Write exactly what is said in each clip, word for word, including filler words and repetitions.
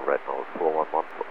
red nose four one one four.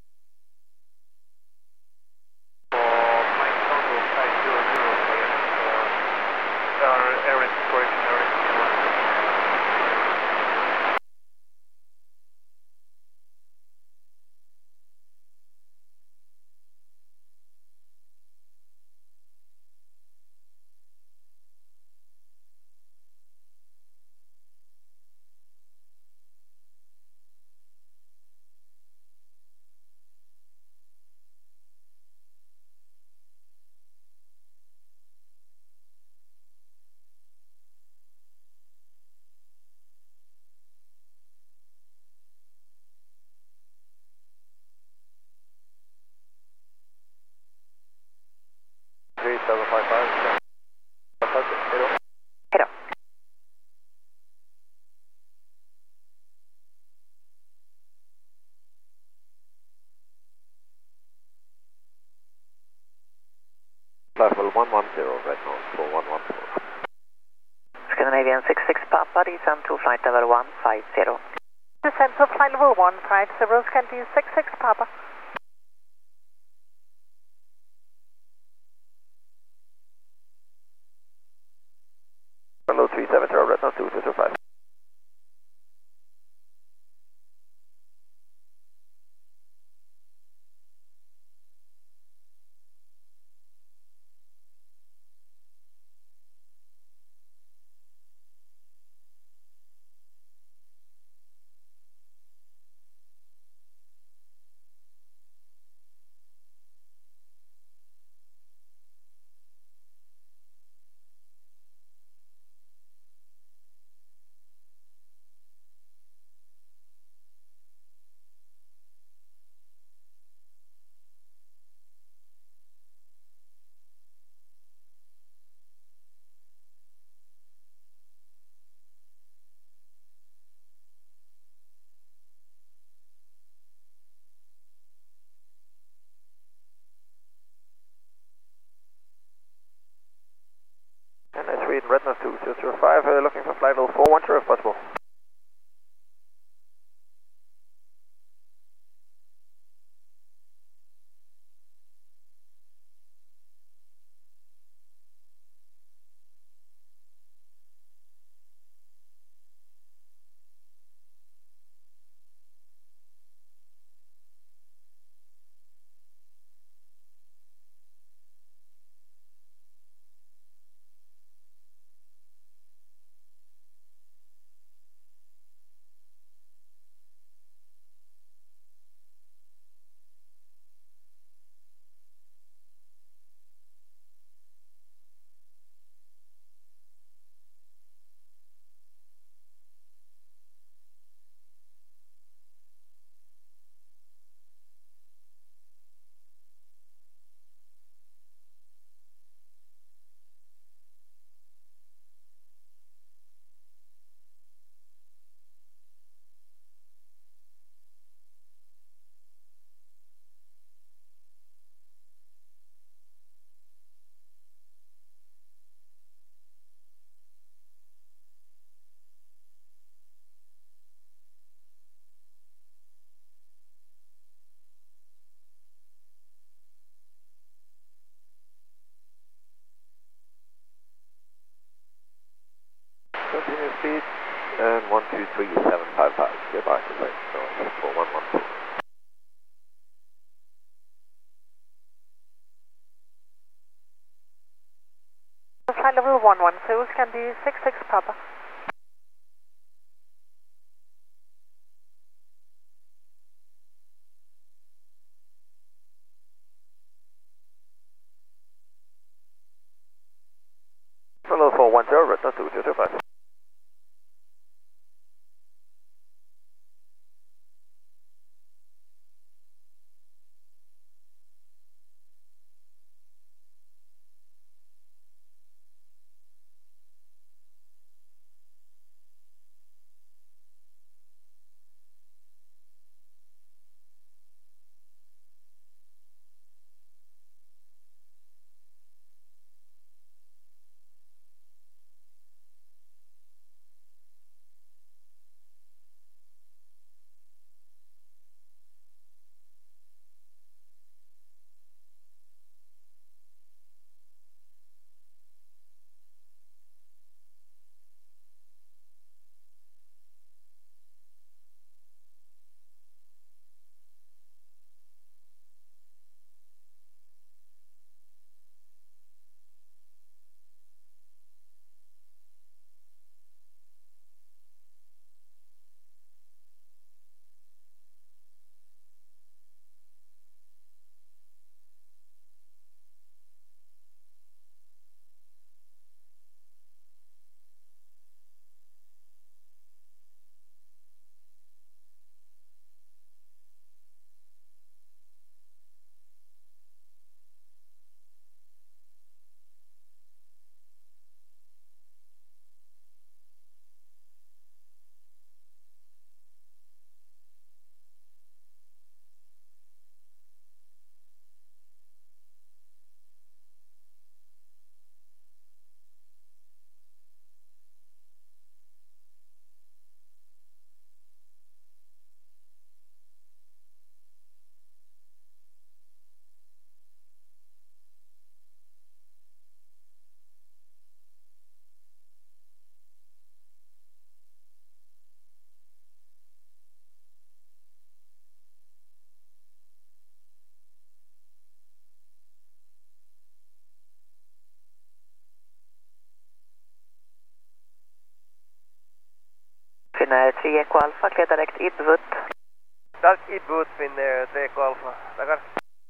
three seven five five, hello. Hello. Flight level one one zero, red nose four one one four. Scandinavian six six Papa, descend to flight level one five zero. Descend to flight level one five zero, Scandinavian six six Papa. Hello three seven zero, red nose two two two five. And I Sweden, red nose two zero zero five, uh, looking for flight level four one zero if possible. Continue speed, and one two three seven five five, goodbye to flight nose four one one four. Flight level one one zero, Scandinavian six six Papa. Hello four one zero, red nose two two two five. tre Eko Alfa, clear direct Idwood. Dark Idwood, Finnair, tre Eko Alfa. Tackar.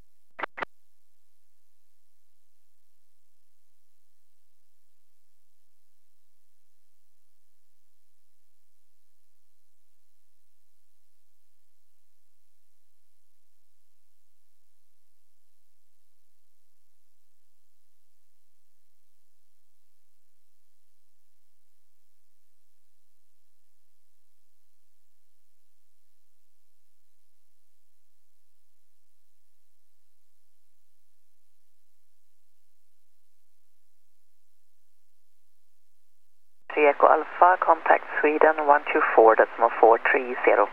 tre Eko Alfa, contact Sweden one two four decimal four three zero.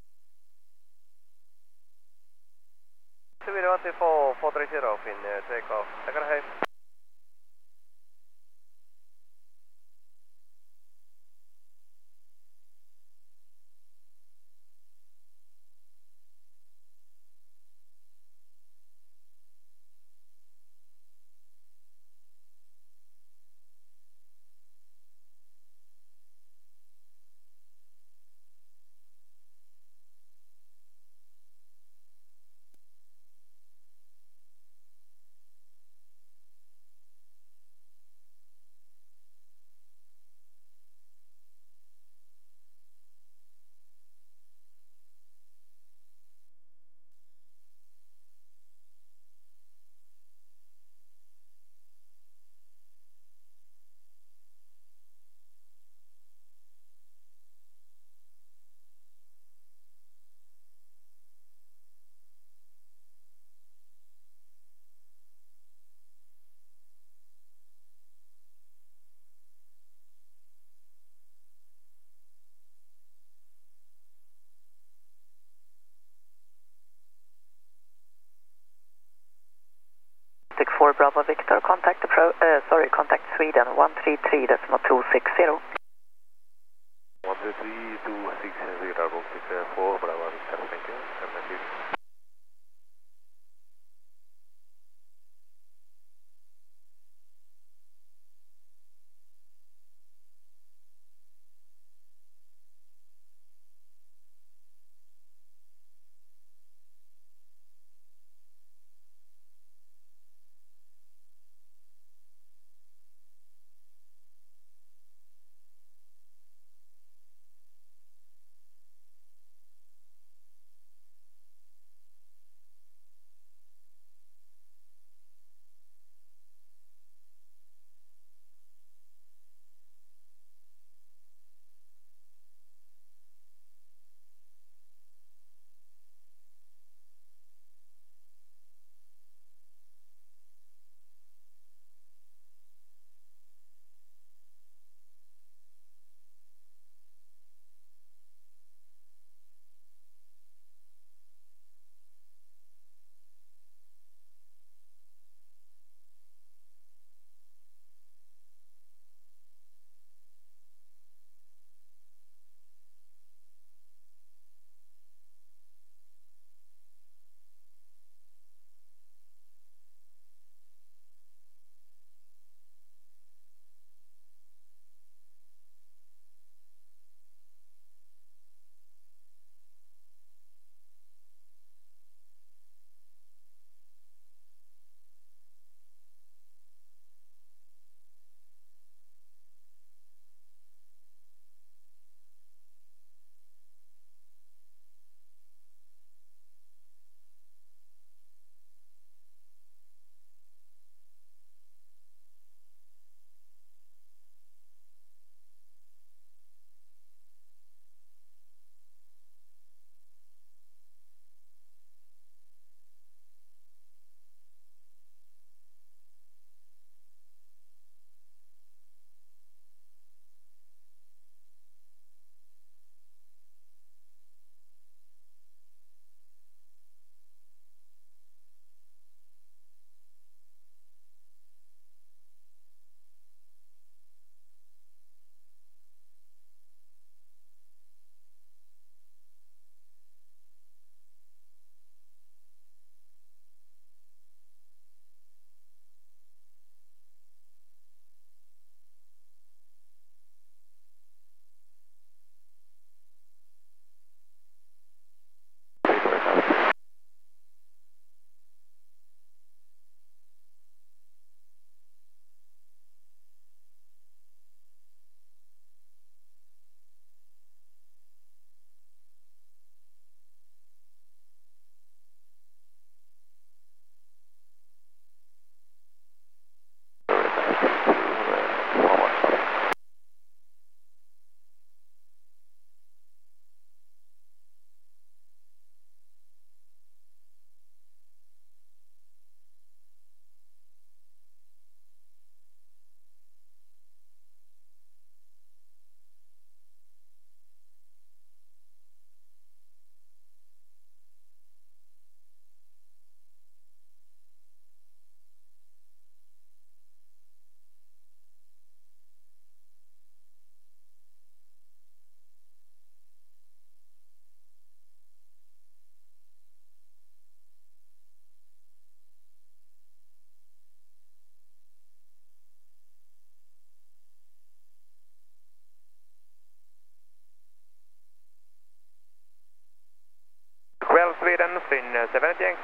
Sweden one two four four three zero, Finnair, take off. Tackar, hej. six four Bravo Victor, contact the pro, uh, sorry, contact Sweden one three three decimal two six zero. one three three two six zero, Baltic four, Bravo Victor, thank you. Thank you.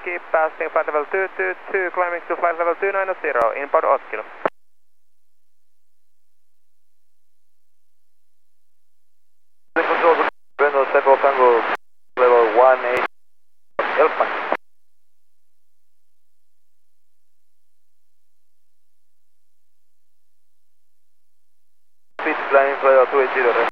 keep passing flight level two two two, climbing to flight level two nine zero, inbound Otkilo. Control, Brendo, Central Tango, level one eight, Alpine. Speed climbing flight level two eighty, rest.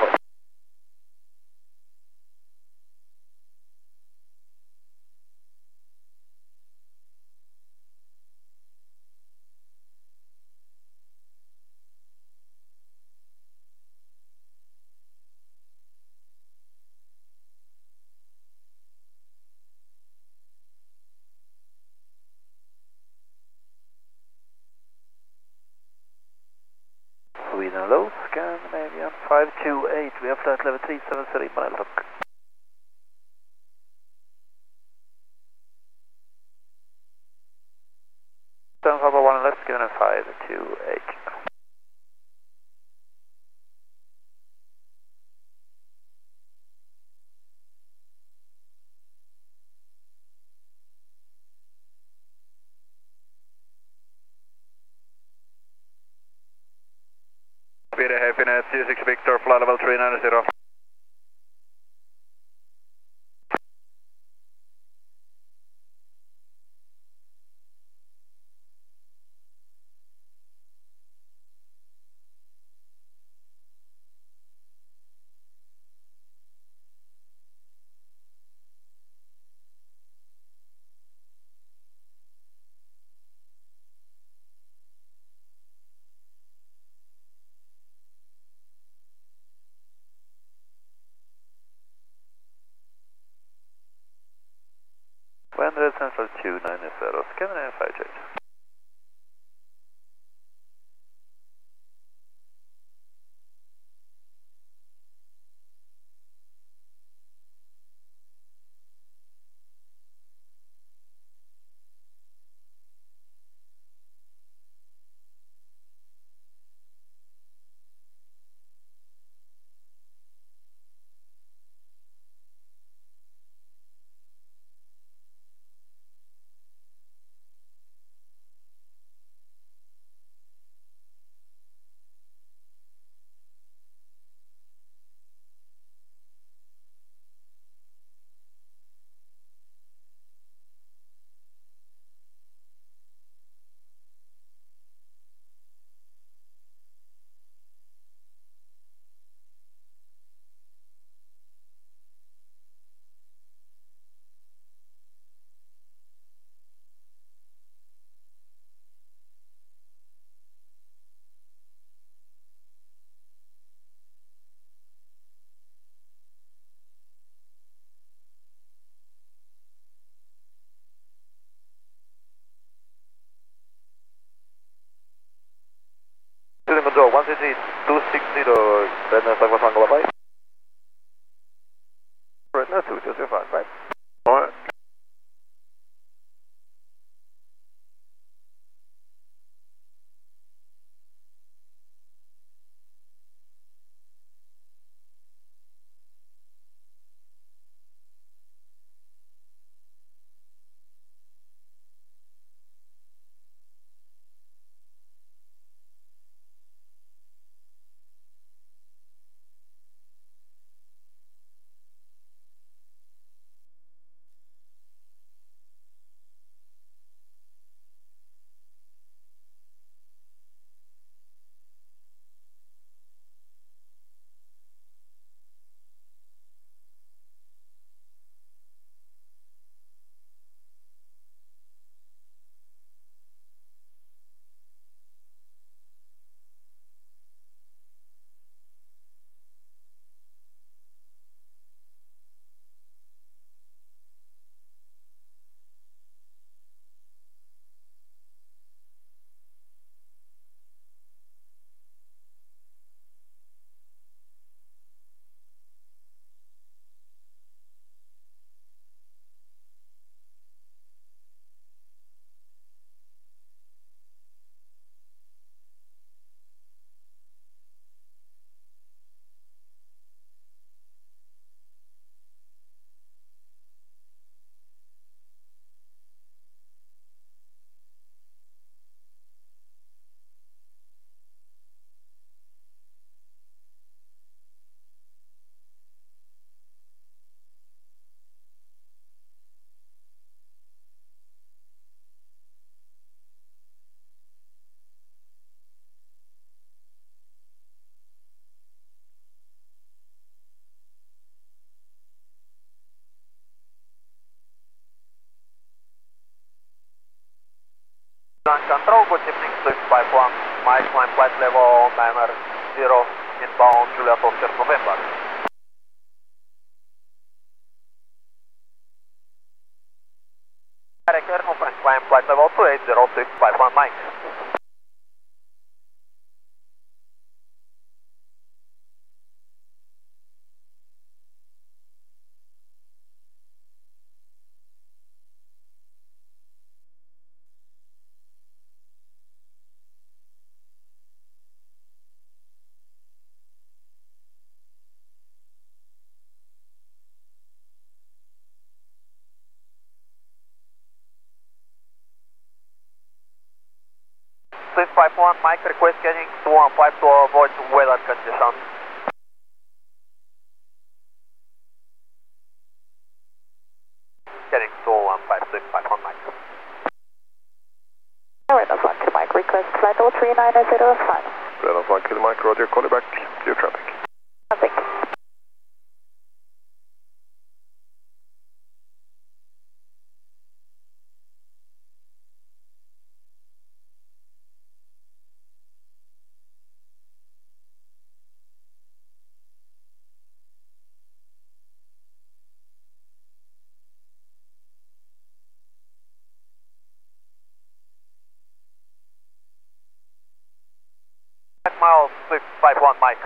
Sweden low, Scandinavian five two eight, we have flight level three seven three, Maniltok. Seven Papa one left, Scandinavian five two eight. Speed Happiness, two six Victor, flight level three nine zero. Weather Central two nine zero, Scandinavian five two eight. Student Control, one three two six zero, Redner Sagwa Tango, bye. Redner two two zero five, bye. Alright. five one, Mike, climb flight level, liner zero, inbound, Juliet Oscar, November. Direct air conference, climb flight level two eight zero six five one, Mike. six five one, Mike, request getting two one five to avoid weather conditions. Getting two one five, six five one, Mike. Reynolds one Kilo Mike, request flight level three nine zero five. Reynolds one Kilo Mike, roger, call you back, clear traffic. Nothing. Miles six five one, Mike.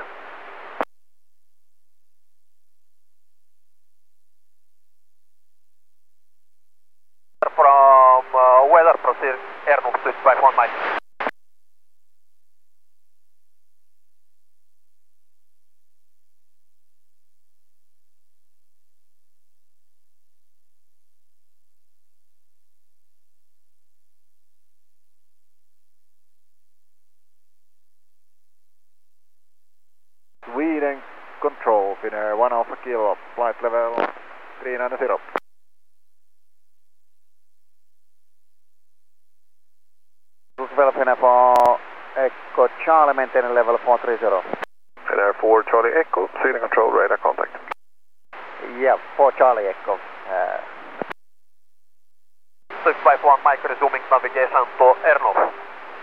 From uh, weather proceed, Airmove six five one, Mike. Sweden control, Finnair one Alpha Kilo, flight level three nine zero. Roosevelt Finnair for Echo Charlie, maintaining level four three zero. Finnair four Charlie Echo, Sweden control, radar contact. Yeah, four Charlie Echo. Uh, six five one, Mike, resuming navigation to Airmove.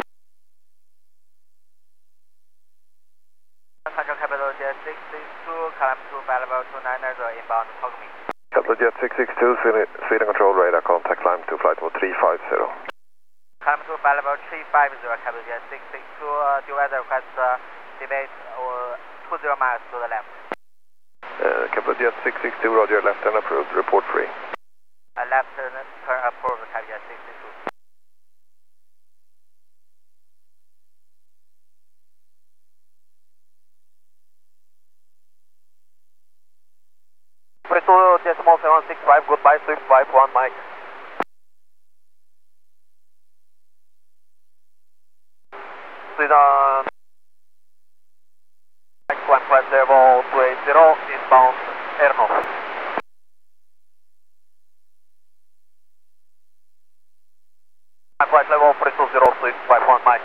Capital Jet six six two, climb to flight level two nine zero, inbound, hug me. Capital Jet six six two, Sweden control, radar contact, climb to flight level three five zero. Climb to flight level three five zero, Capital Jet six six two, uh, due weather request uh, debate or two zero miles to the left. Uh, Capital Jet six six two, roger, left and approved, report free. Uh, left turn, turn approved, Capital Jet six six two. three two decimal seven six five, goodbye six five one, Mike. Sweden, Mike, climb flight level two eight zero, inbound, Airmove. Climb flight level three two zero six five one, Mike.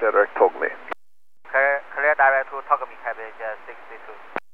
direct Togme. Clear, clear direct to Togme, Cabbage uh, sixty-two.